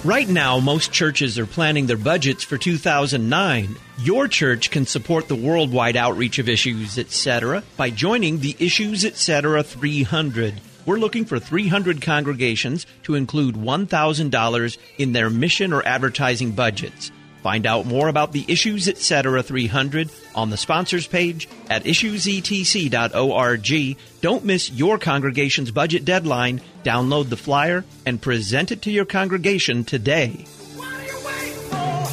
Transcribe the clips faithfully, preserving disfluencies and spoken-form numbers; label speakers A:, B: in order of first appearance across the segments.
A: Right now, most churches are planning their budgets for two thousand nine. Your church can support the worldwide outreach of Issues, et cetera by joining the Issues, et cetera three hundred. We're looking for three hundred congregations to include one thousand dollars in their mission or advertising budgets. Find out more about the Issues, et cetera three hundred on the sponsors page at issues e t c dot org. Don't miss your congregation's budget deadline. Download the flyer and present it to your congregation today.
B: What are you waiting for?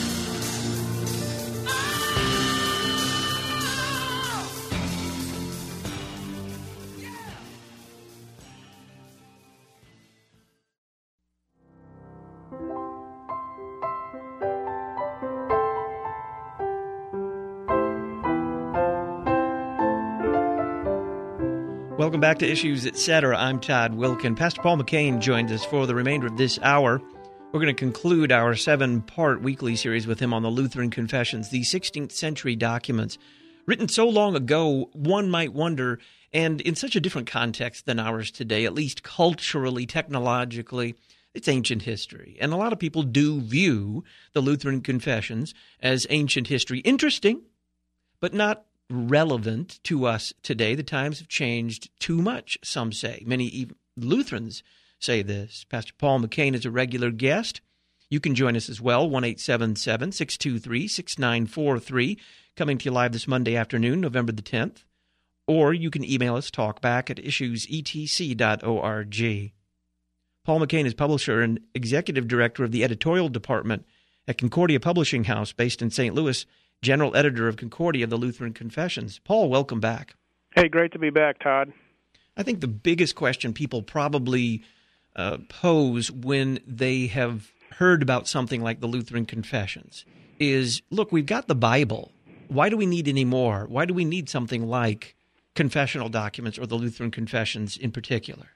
A: Welcome back to Issues, et cetera. I'm Todd Wilkin. Pastor Paul McCain joined us for the remainder of this hour. We're going to conclude our seven-part weekly series with him on the Lutheran Confessions, the sixteenth century documents. Written so long ago, one might wonder, and in such a different context than ours today, at least culturally, technologically, it's ancient history. And a lot of people do view the Lutheran Confessions as ancient history. Interesting, but not relevant to us today. The times have changed too much, some say. Many Lutherans say this. Pastor Paul McCain is a regular guest. You can join us as well, one eight seven seven, six two three, six nine four three, coming to you live this Monday afternoon, November the tenth. Or you can email us, talkback at issues e t c dot org. Paul McCain is publisher and executive director of the editorial department at Concordia Publishing House, based in Saint Louis, general editor of Concordia, the Lutheran Confessions. Paul, welcome back.
C: Hey, great to be back, Todd.
A: I think the biggest question people probably uh, pose when they have heard about something like the Lutheran Confessions is, look, we've got the Bible. Why do we need any more? Why do we need something like confessional documents or the Lutheran Confessions in particular?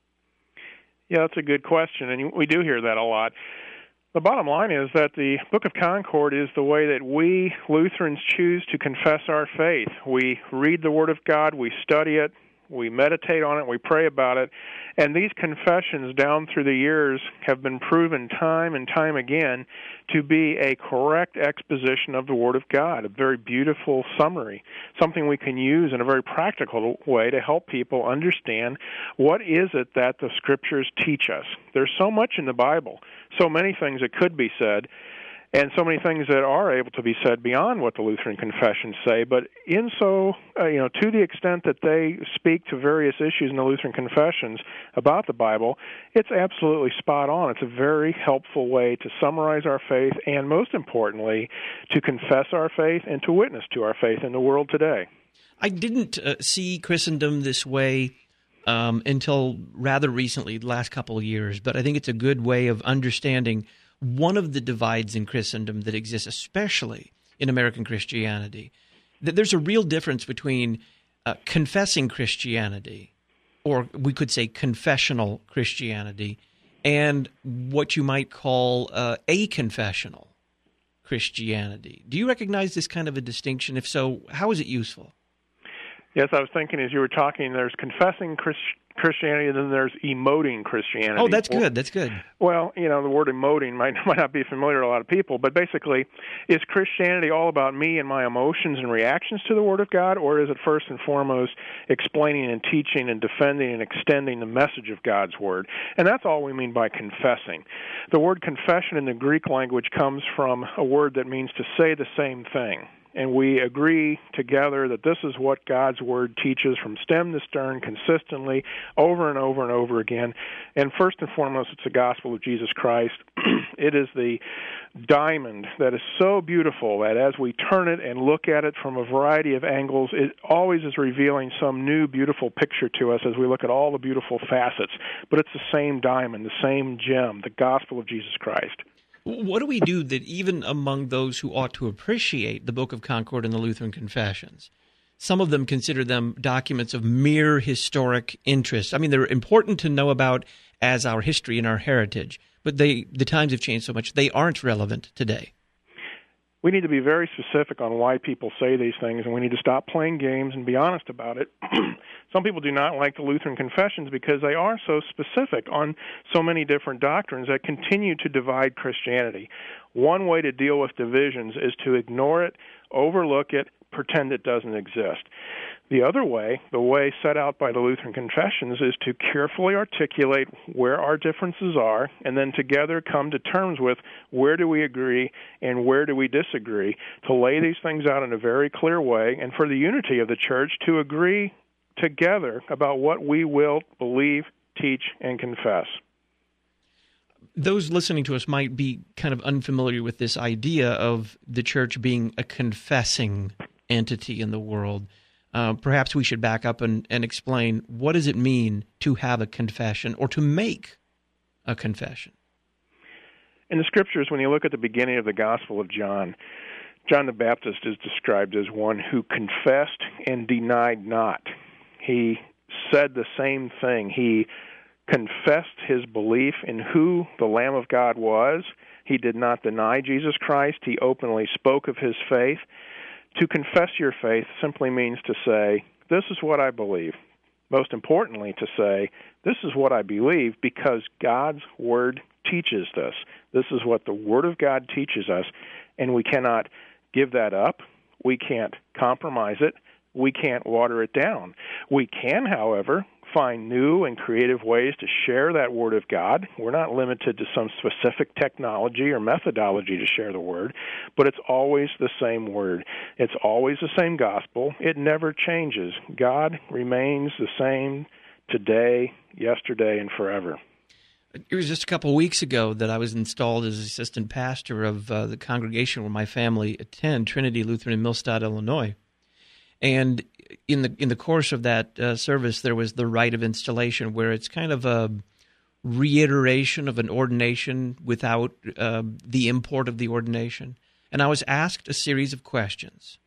C: Yeah, that's a good question, and we do hear that a lot. The bottom line is that the Book of Concord is the way that we Lutherans choose to confess our faith. We read the Word of God, we study it, we meditate on it, we pray about it, and these confessions down through the years have been proven time and time again to be a correct exposition of the Word of God, a very beautiful summary, something we can use in a very practical way to help people understand what is it that the Scriptures teach us. There's so much in the Bible, so many things that could be said, and so many things that are able to be said beyond what the Lutheran Confessions say. But in so, uh, you know, to the extent that they speak to various issues in the Lutheran Confessions about the Bible, it's absolutely spot on. It's a very helpful way to summarize our faith and, most importantly, to confess our faith and to witness to our faith in the world today.
A: I didn't uh, see Christendom this way um, until rather recently, the last couple of years, but I think it's a good way of understanding one of the divides in Christendom that exists, especially in American Christianity, that there's a real difference between uh, confessing Christianity, or we could say confessional Christianity, and what you might call uh, a-confessional Christianity. Do you recognize this kind of a distinction? If so, how is it useful?
C: Yes, I was thinking as you were talking, there's confessing Christ- Christianity, and then there's emoting Christianity.
A: Oh, that's good. That's good.
C: Well, you know, the word emoting might, might not be familiar to a lot of people, but basically, is Christianity all about me and my emotions and reactions to the Word of God, or is it first and foremost explaining and teaching and defending and extending the message of God's Word? And that's all we mean by confessing. The word confession in the Greek language comes from a word that means to say the same thing. And we agree together that this is what God's Word teaches from stem to stern, consistently, over and over and over again. And first and foremost, it's the gospel of Jesus Christ. It is the diamond that is so beautiful that as we turn it and look at it from a variety of angles, it always is revealing some new beautiful picture to us as we look at all the beautiful facets. But it's the same diamond, the same gem, the gospel of Jesus Christ.
A: What do we do that even among those who ought to appreciate the Book of Concord and the Lutheran Confessions, some of them consider them documents of mere historic interest? I mean, they're important to know about as our history and our heritage, but they the times have changed so much, they aren't relevant today.
C: we need to be very specific on why people say these things, and we need to stop playing games and be honest about it. Some people do not like the Lutheran confessions because they are so specific on so many different doctrines that continue to divide Christianity. One way to deal with divisions is to ignore it, overlook it, pretend it doesn't exist. The other way, the way set out by the Lutheran confessions, is to carefully articulate where our differences are and then together come to terms with where do we agree and where do we disagree, to lay these things out in a very clear way, and for the unity of the church to agree together about what we will believe, teach, and confess.
A: Those listening to us might be kind of unfamiliar with this idea of the church being a confessing entity in the world. Uh, perhaps we should back up and, and explain, what does it mean to have a confession or to make a confession?
C: In the Scriptures, when you look at the beginning of the Gospel of John, John the Baptist is described as one who confessed and denied not. He said the same thing. He confessed his belief in who the Lamb of God was. He did not deny Jesus Christ. He openly spoke of his faith. To confess your faith simply means to say, this is what I believe. Most importantly, to say, this is what I believe because God's Word teaches this. This is what the Word of God teaches us, and we cannot give that up. We can't compromise it. We can't water it down. We can, however, find new and creative ways to share that Word of God. We're not limited to some specific technology or methodology to share the Word, but it's always the same Word. It's always the same gospel. It never changes. God remains the same today, yesterday, and forever.
A: It was just a couple of weeks ago that I was installed as assistant pastor of uh, the congregation where my family attend, Trinity Lutheran in Millstadt, Illinois. And in the in the course of that uh, service, there was the rite of installation, where it's kind of a reiteration of an ordination without uh, the import of the ordination. And I was asked a series of questions.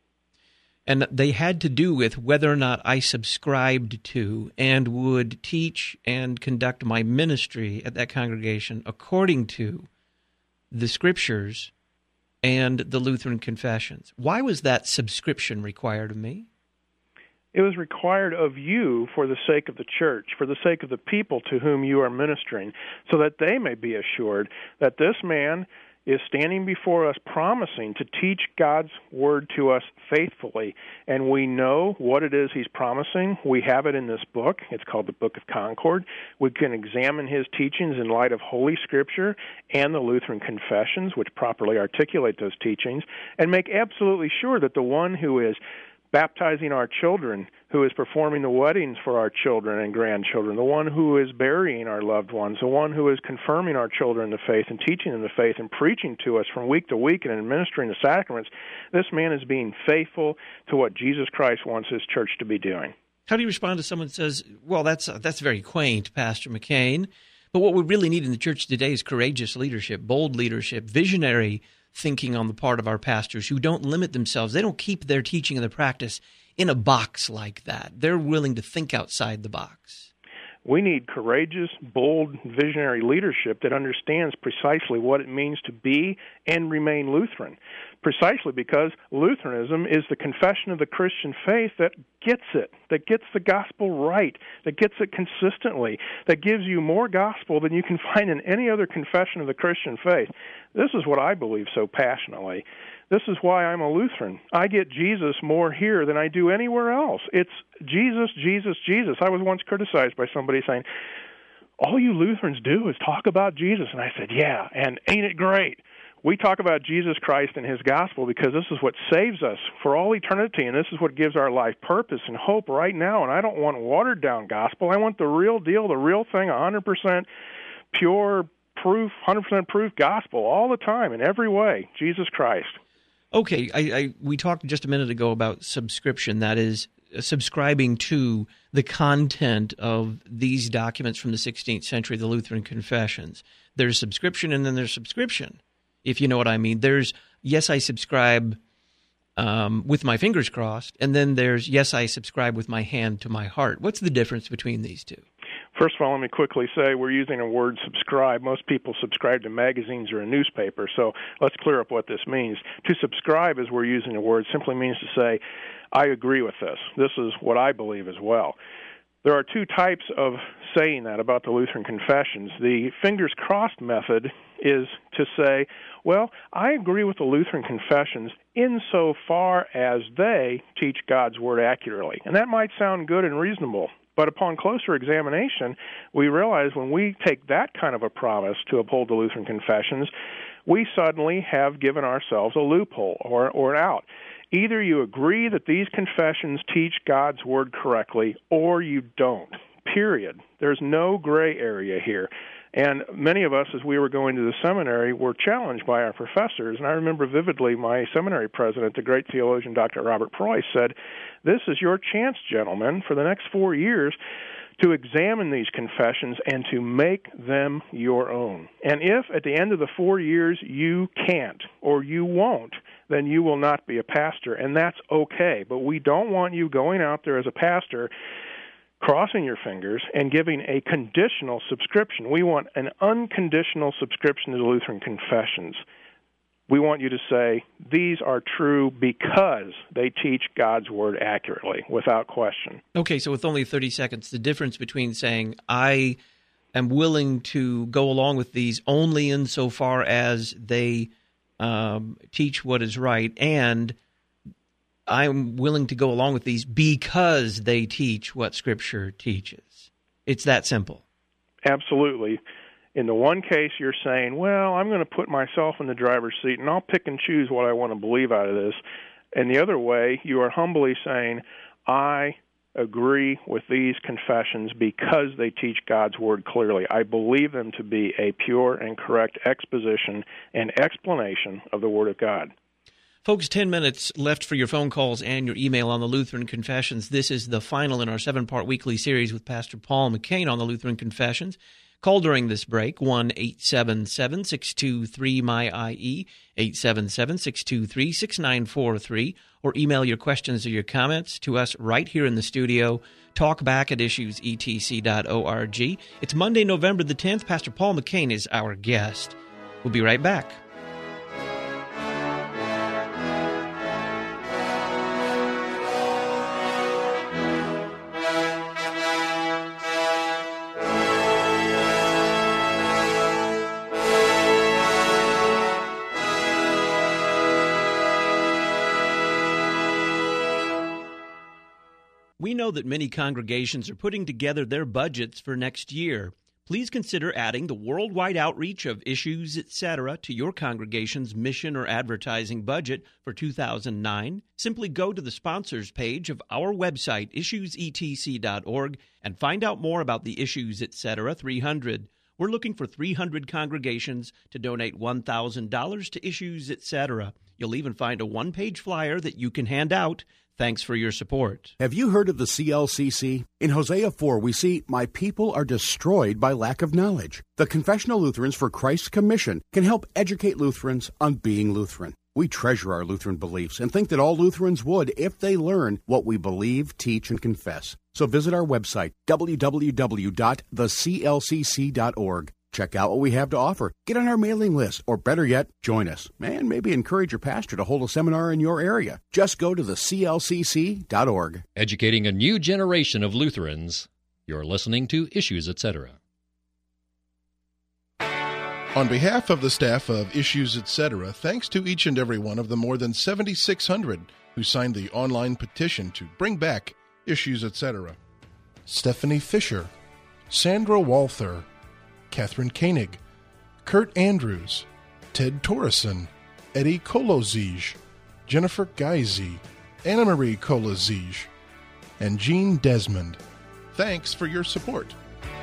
A: And they had to do with whether or not I subscribed to and would teach and conduct my ministry at that congregation according to the Scriptures and the Lutheran confessions. Why was that subscription required of me?
C: It was required of you for the sake of the church, for the sake of the people to whom you are ministering, so that they may be assured that this man is standing before us promising to teach God's Word to us faithfully. And we know what it is he's promising. We have it in this book. It's called the Book of Concord. We can examine his teachings in light of Holy Scripture and the Lutheran confessions, which properly articulate those teachings, and make absolutely sure that the one who is baptizing our children, who is performing the weddings for our children and grandchildren, the one who is burying our loved ones, the one who is confirming our children in the faith and teaching them the faith and preaching to us from week to week and administering the sacraments, this man is being faithful to what Jesus Christ wants his church to be doing.
A: How do you respond to someone who says, well, that's uh, that's very quaint, Pastor McCain, but what we really need in the church today is courageous leadership, bold leadership, visionary thinking on the part of our pastors who don't limit themselves. They don't keep their teaching and their practice in a box like that. They're willing to think outside the box.
C: We need courageous, bold, visionary leadership that understands precisely what it means to be and remain Lutheran, precisely because Lutheranism is the confession of the Christian faith that gets it, that gets the gospel right, that gets it consistently, that gives you more gospel than you can find in any other confession of the Christian faith. This is what I believe so passionately. This is why I'm a Lutheran. I get Jesus more here than I do anywhere else. It's Jesus, Jesus, Jesus. I was once criticized by somebody saying, all you Lutherans do is talk about Jesus. And I said, yeah, and ain't it great? We talk about Jesus Christ and his gospel because this is what saves us for all eternity, and this is what gives our life purpose and hope right now. And I don't want watered-down gospel. I want the real deal, the real thing, one hundred percent pure proof, one hundred percent proof gospel all the time in every way, Jesus Christ.
A: Okay, I, I, we talked just a minute ago about subscription, that is, subscribing to the content of these documents from the sixteenth century, the Lutheran confessions. There's subscription and then there's subscription, if you know what I mean. There's, yes, I subscribe um, with my fingers crossed, and then there's, yes, I subscribe with my hand to my heart. What's the difference between these two?
C: First of all, let me quickly say we're using a word subscribe. Most people subscribe to magazines or a newspaper, so let's clear up what this means. To subscribe, as we're using the word, simply means to say, I agree with this. This is what I believe as well. There are two types of saying that about the Lutheran Confessions. The fingers crossed method is to say, well, I agree with the Lutheran Confessions insofar as they teach God's Word accurately. And that might sound good and reasonable. But upon closer examination, we realize when we take that kind of a promise to uphold the Lutheran Confessions, we suddenly have given ourselves a loophole or, or an out. Either you agree that these confessions teach God's Word correctly, or you don't, period. There's no gray area here. And many of us, as we were going to the seminary, were challenged by our professors. And I remember vividly my seminary president, the great theologian Doctor Robert Preuss, said, this is your chance, gentlemen, for the next four years to examine these confessions and to make them your own. And if at the end of the four years you can't or you won't, then you will not be a pastor, and that's okay. But we don't want you going out there as a pastor crossing your fingers and giving a conditional subscription. We want an unconditional subscription to the Lutheran Confessions. We want you to say, these are true because they teach God's Word accurately, without question.
A: Okay, so with only thirty seconds, the difference between saying, I am willing to go along with these only insofar as they um, teach what is right, and I'm willing to go along with these because they teach what Scripture teaches. It's that simple.
C: Absolutely. In the one case, you're saying, well, I'm going to put myself in the driver's seat, and I'll pick and choose what I want to believe out of this. And the other way, you are humbly saying, I agree with these confessions because they teach God's Word clearly. I believe them to be a pure and correct exposition and explanation of the Word of God.
A: Folks, ten minutes left for your phone calls and your email on the Lutheran Confessions. This is the final in our seven-part weekly series with Pastor Paul McCain on the Lutheran Confessions. Call during this break, one eight seven seven, six two three, M Y I E, eight seven seven, six two three, six nine four three, or email your questions or your comments to us right here in the studio. Talk back at issues e t c dot org. It's Monday, November the tenth. Pastor Paul McCain is our guest. We'll be right back. We know that many congregations are putting together their budgets for next year. Please consider adding the worldwide outreach of Issues, et cetera to your congregation's mission or advertising budget for two thousand nine. Simply go to the sponsors page of our website, issues e t c dot org, and find out more about the Issues, et cetera three hundred. We're looking for three hundred congregations to donate one thousand dollars to Issues, et cetera. You'll even find a one-page flyer that you can hand out. Thanks for your support.
D: Have you heard of the C L C C? In Hosea four, we see, my people are destroyed by lack of knowledge. The Confessional Lutherans for Christ's Commission can help educate Lutherans on being Lutheran. We treasure our Lutheran beliefs and think that all Lutherans would if they learn what we believe, teach, and confess. So visit our website, w w w dot the c l c c dot org. Check out what we have to offer. Get on our mailing list, or better yet, join us. And maybe encourage your pastor to hold a seminar in your area. Just go to the c l c c dot org.
E: Educating a new generation of Lutherans. You're listening to Issues, et cetera.
F: On behalf of the staff of Issues, et cetera, thanks to each and every one of the more than seventy-six hundred who signed the online petition to bring back Issues, et cetera. Stephanie Fisher, Sandra Walther, Catherine Koenig, Kurt Andrews, Ted Torreson, Eddie Kolozij, Jennifer Geisy, Anna Marie Kolozij, and Jean Desmond. Thanks for your support.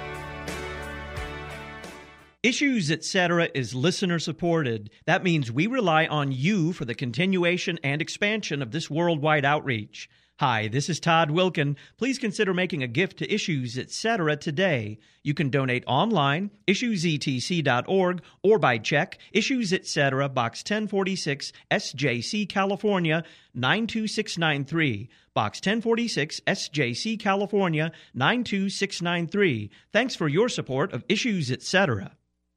A: Issues, et cetera is listener-supported. That means we rely on you for the continuation and expansion of this worldwide outreach. Hi, this is Todd Wilkin. Please consider making a gift to Issues Etc. today. You can donate online, issues e t c dot org, or by check, Issues Etc., Box ten forty-six, S J C, California, nine two six nine three. Box ten forty-six, S J C, California, nine two six nine three. Thanks for your support of Issues Etc.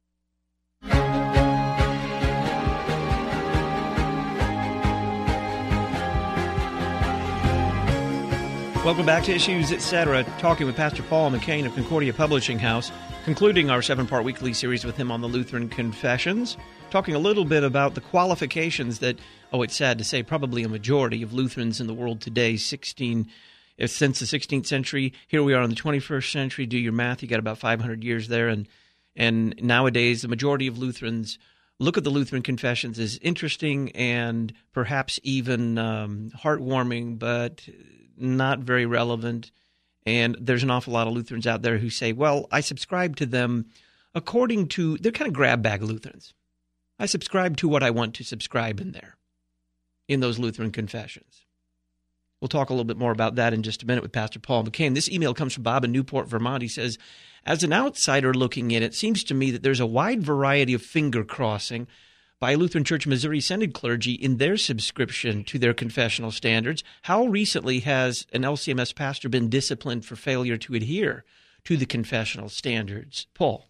A: Welcome back to Issues Etc., talking with Pastor Paul McCain of Concordia Publishing House, concluding our seven-part weekly series with him on the Lutheran Confessions, talking a little bit about the qualifications that, oh, it's sad to say, probably a majority of Lutherans in the world today, sixteen, since the sixteenth century. Here we are in the twenty-first century. Do your math. You got about five hundred years there. And, and nowadays, the majority of Lutherans look at the Lutheran Confessions as interesting and perhaps even um, heartwarming, but not very relevant. And there's an awful lot of Lutherans out there who say, well, I subscribe to them according to, they're kind of grab bag Lutherans. I subscribe to what I want to subscribe in there, in those Lutheran confessions. We'll talk a little bit more about that in just a minute with Pastor Paul McCain. This email comes from Bob in Newport, Vermont. He says, as an outsider looking in, it seems to me that there's a wide variety of finger crossing by Lutheran Church Missouri Synod clergy in their subscription to their confessional standards. How recently has an L C M S pastor been disciplined for failure to adhere to the confessional standards? Paul.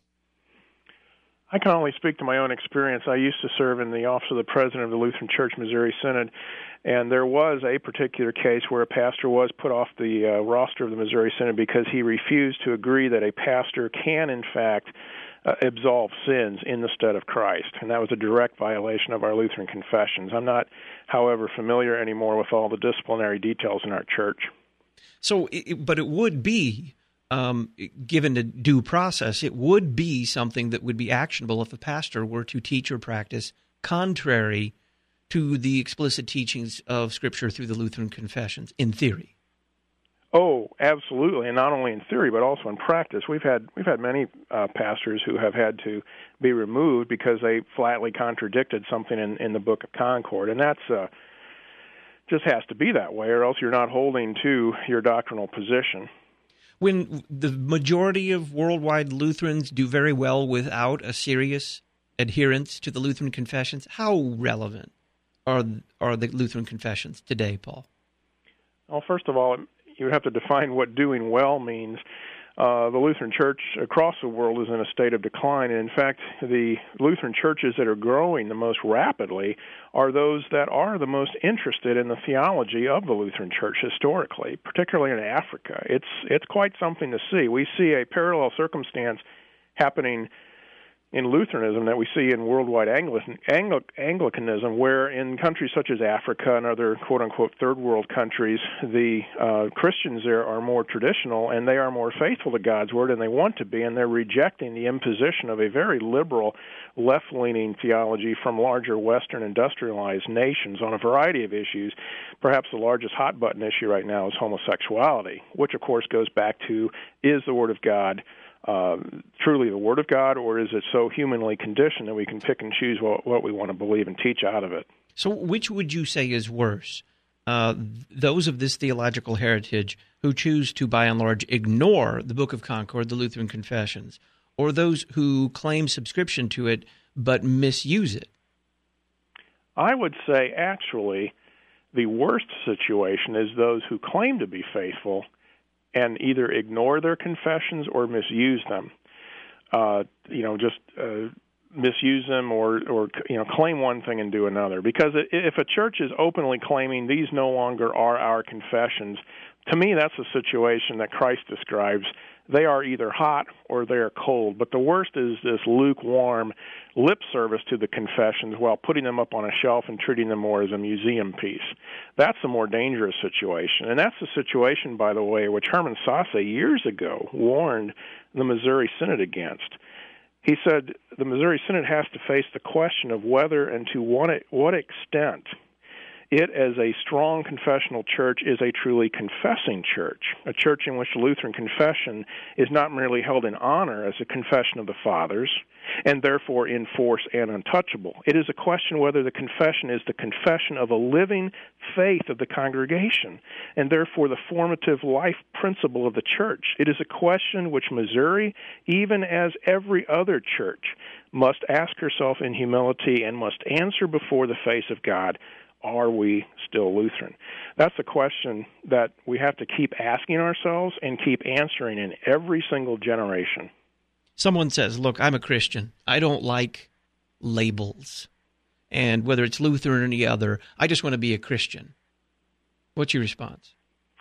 C: I can only speak to my own experience. I used to serve in the office of the president of the Lutheran Church Missouri Synod, and there was a particular case where a pastor was put off the uh, roster of the Missouri Synod because he refused to agree that a pastor can, in fact, Uh, absolve sins in the stead of Christ, and that was a direct violation of our Lutheran confessions. I'm not, however, familiar anymore with all the disciplinary details in our church.
A: So, it, but it would be, um, given the due process, it would be something that would be actionable if a pastor were to teach or practice contrary to the explicit teachings of Scripture through the Lutheran confessions, in theory.
C: Oh, absolutely, and not only in theory but also in practice. We've had we've had many uh, pastors who have had to be removed because they flatly contradicted something in, in the Book of Concord, and that's uh, just has to be that way, or else you're not holding to your doctrinal position.
A: When the majority of worldwide Lutherans do very well without a serious adherence to the Lutheran confessions, how relevant are are the Lutheran confessions today, Paul?
C: Well, first of all, you would have to define what doing well means. Uh, the Lutheran Church across the world is in a state of decline, and in fact, the Lutheran churches that are growing the most rapidly are those that are the most interested in the theology of the Lutheran Church historically, particularly in Africa. It's it's quite something to see. We see a parallel circumstance happening in Lutheranism that we see in worldwide Anglican, Angli- Anglicanism, where in countries such as Africa and other quote-unquote third-world countries, the uh, Christians there are more traditional and they are more faithful to God's Word, and they want to be, and they're rejecting the imposition of a very liberal, left-leaning theology from larger Western industrialized nations on a variety of issues. Perhaps the largest hot-button issue right now is homosexuality, which, of course, goes back to, is the Word of God Uh, truly the Word of God, or is it so humanly conditioned that we can pick and choose what, what we want to believe and teach out of it?
A: So which would you say is worse? Uh, those of this theological heritage who choose to, by and large, ignore the Book of Concord, the Lutheran Confessions, or those who claim subscription to it but misuse it?
C: I would say, actually, the worst situation is those who claim to be faithful and either ignore their confessions or misuse them. Uh, you know, just uh, misuse them or, or, you know, claim one thing and do another. Because if a church is openly claiming these no longer are our confessions, to me that's a situation that Christ describes. They are either hot or they are cold. But the worst is this lukewarm lip service to the confessions while putting them up on a shelf and treating them more as a museum piece. That's a more dangerous situation. And that's the situation, by the way, which Herman Sasse years ago warned the Missouri Synod against. He said the Missouri Synod has to face the question of whether and to what, what extent It, as a strong confessional church, is a truly confessing church, a church in which the Lutheran Confession is not merely held in honor as a confession of the fathers, and therefore in force and untouchable. It is a question whether the confession is the confession of a living faith of the congregation, and therefore the formative life principle of the church. It is a question which Missouri, even as every other church, must ask herself in humility and must answer before the face of God. Are we still Lutheran? That's a question that we have to keep asking ourselves and keep answering in every single generation.
A: Someone says, look, I'm a Christian. I don't like labels. And whether it's Lutheran or any other, I just want to be a Christian. What's your response?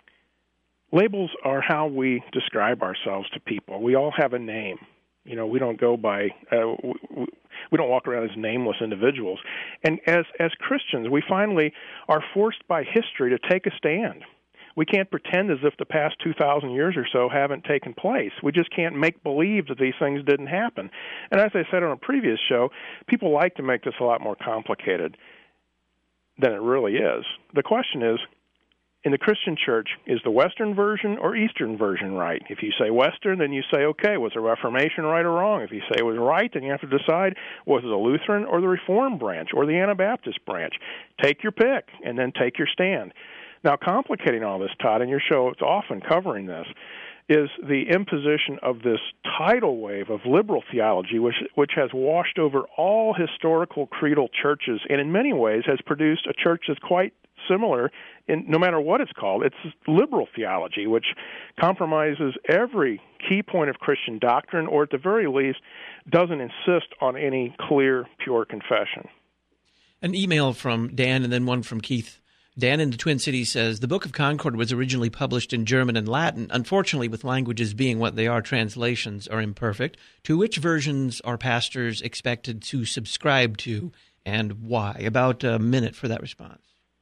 C: Labels are how we describe ourselves to people. We all have a name. You know, we don't go by, uh, we, we don't walk around as nameless individuals. And as as Christians, we finally are forced by history to take a stand. We can't pretend as if the past two thousand years or so haven't taken place. We just can't make believe that these things didn't happen. And as I said on a previous show, people like to make this a lot more complicated than it really is. The question is, in the Christian church, is the Western version or Eastern version right? If you say Western, then you say, okay, was the Reformation right or wrong? If you say it was right, then you have to decide, was it the Lutheran or the Reformed branch or the Anabaptist branch? Take your pick, and then take your stand. Now, complicating all this, Todd, and your show is often covering this, is the imposition of this tidal wave of liberal theology, which which has washed over all historical creedal churches, and in many ways has produced a church that's quite similar in no matter what it's called. It's liberal theology, which compromises every key point of Christian doctrine, or at the very least doesn't insist on any clear, pure confession.
A: An email from Dan and then one from Keith. Dan in the Twin Cities says, the Book of Concord was originally published in German and Latin. Unfortunately, with languages being what they are, translations are imperfect. To which versions are pastors expected to subscribe to, and why? About a minute for that response.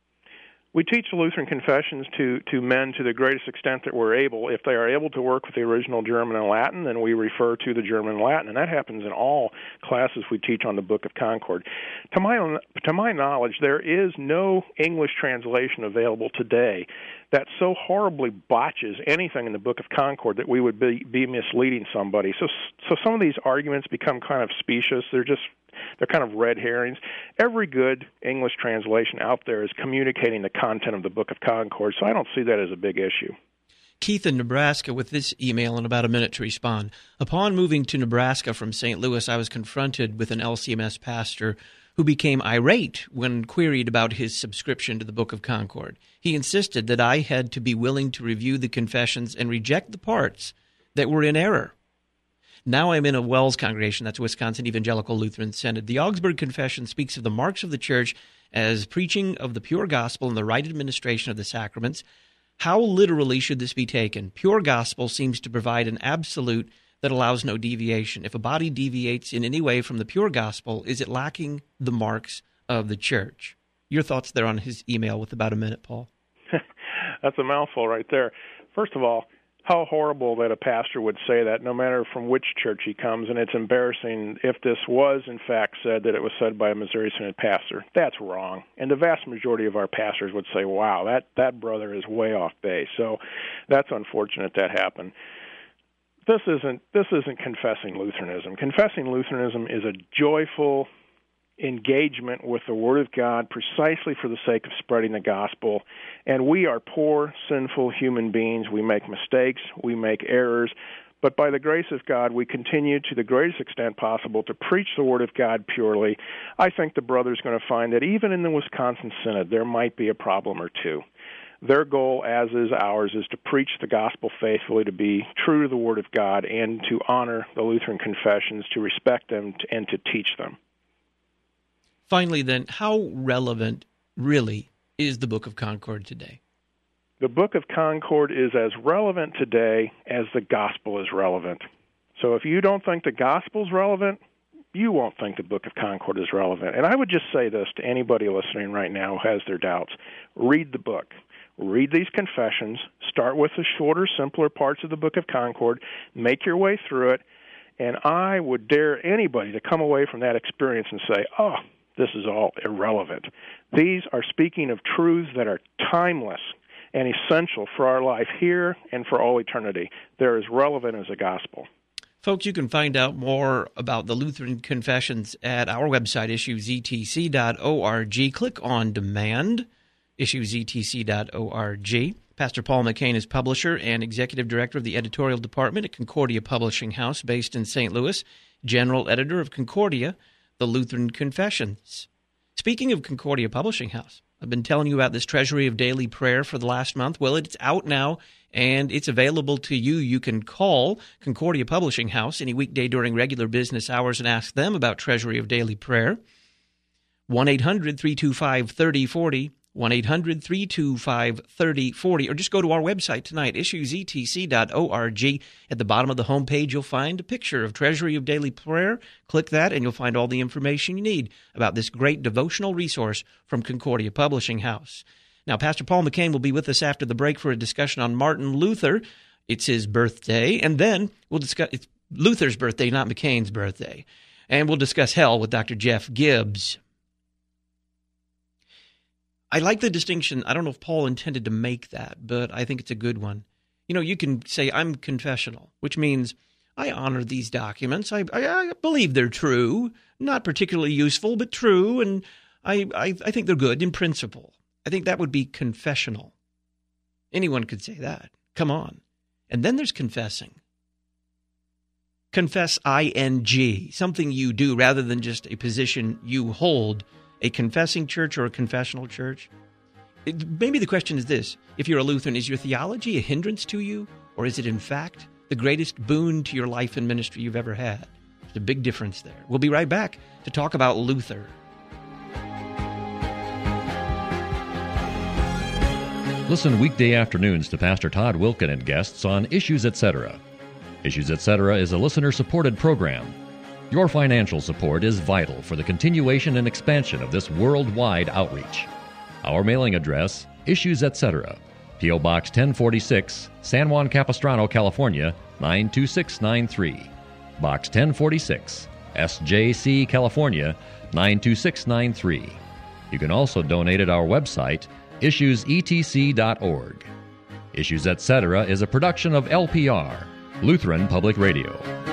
C: We teach the Lutheran confessions to, to men to the greatest extent that we're able. If they are able to work with the original German and Latin, then we refer to the German and Latin, and that happens in all classes we teach on the Book of Concord. To my to my knowledge, there is no English translation available today that so horribly botches anything in the Book of Concord that we would be, be misleading somebody. So, so some of these arguments become kind of specious. They're just They're kind of red herrings. Every good English translation out there is communicating the content of the Book of Concord, so I don't see that as a big issue.
A: Keith in Nebraska with this email in about a minute to respond. Upon moving to Nebraska from Saint Louis, I was confronted with an L C M S pastor who became irate when queried about his subscription to the Book of Concord. He insisted that I had to be willing to review the confessions and reject the parts that were in error. Now I'm in a Wells congregation, that's Wisconsin Evangelical Lutheran Synod. The Augsburg Confession speaks of the marks of the church as preaching of the pure gospel and the right administration of the sacraments. How literally should this be taken? Pure gospel seems to provide an absolute that allows no deviation. If a body deviates in any way from the pure gospel, is it lacking the marks of the church? Your thoughts there on his email with about a minute, Paul.
C: That's a mouthful right there. First of all, how horrible that a pastor would say that, no matter from which church he comes, and it's embarrassing if this was, in fact, said that it was said by a Missouri Synod pastor. That's wrong. And the vast majority of our pastors would say, wow, that, that brother is way off base. So that's unfortunate that happened. This isn't this isn't confessing Lutheranism. Confessing Lutheranism is a joyful engagement with the Word of God precisely for the sake of spreading the gospel. And we are poor, sinful human beings. We make mistakes. We make errors. But by the grace of God, we continue to the greatest extent possible to preach the Word of God purely. I think the brother's going to find that even in the Wisconsin Synod, there might be a problem or two. Their goal, as is ours, is to preach the gospel faithfully, to be true to the Word of God, and to honor the Lutheran confessions, to respect them, and to teach them.
A: Finally, then, how relevant, really, is the Book of Concord today?
C: The Book of Concord is as relevant today as the gospel is relevant. So if you don't think the gospel is relevant, you won't think the Book of Concord is relevant. And I would just say this to anybody listening right now who has their doubts. Read the book. Read these confessions. Start with the shorter, simpler parts of the Book of Concord. Make your way through it. And I would dare anybody to come away from that experience and say, oh, this is all irrelevant. These are speaking of truths that are timeless and essential for our life here and for all eternity. They're as relevant as the gospel.
A: Folks, you can find out more about the Lutheran Confessions at our website, issues e t c dot org. Click on Demand, issues e t c dot org. Pastor Paul McCain is publisher and executive director of the editorial department at Concordia Publishing House, based in Saint Louis, general editor of Concordia, the Lutheran Confessions. Speaking of Concordia Publishing House, I've been telling you about this Treasury of Daily Prayer for the last month. Well, it's out now, and it's available to you. You can call Concordia Publishing House any weekday during regular business hours and ask them about Treasury of Daily Prayer. one eight hundred three two five three oh four oh, one eight hundred three two five three oh four oh, or just go to our website tonight, issues e t c dot org. At the bottom of the homepage, you'll find a picture of Treasury of Daily Prayer. Click that, and you'll find all the information you need about this great devotional resource from Concordia Publishing House. Now, Pastor Paul McCain will be with us after the break for a discussion on Martin Luther. It's his birthday, and then we'll discuss it's Luther's birthday, not McCain's birthday. And we'll discuss hell with Doctor Jeff Gibbs. I like the distinction. I don't know if Paul intended to make that, but I think it's a good one. You know, you can say, I'm confessional, which means I honor these documents. I, I, I believe they're true, not particularly useful, but true, and I, I, I think they're good in principle. I think that would be confessional. Anyone could say that. Come on. And then there's confessing. Confess, I N G, something you do rather than just a position you hold. A confessing church or a confessional church? It, maybe the question is this. If you're a Lutheran, is your theology a hindrance to you? Or is it, in fact, the greatest boon to your life and ministry you've ever had? There's a big difference there. We'll be right back to talk about Luther.
E: Listen weekday afternoons to Pastor Todd Wilken and guests on Issues Etc. Issues Etc. is a listener-supported program. Your financial support is vital for the continuation and expansion of this worldwide outreach. Our mailing address, Issues Etc., P O. Box ten forty-six, San Juan Capistrano, California, nine two six nine three. Box ten forty-six, S J C, California, nine two six nine three. You can also donate at our website, issues e t c dot org. Issues Etc. is a production of L P R, Lutheran Public Radio.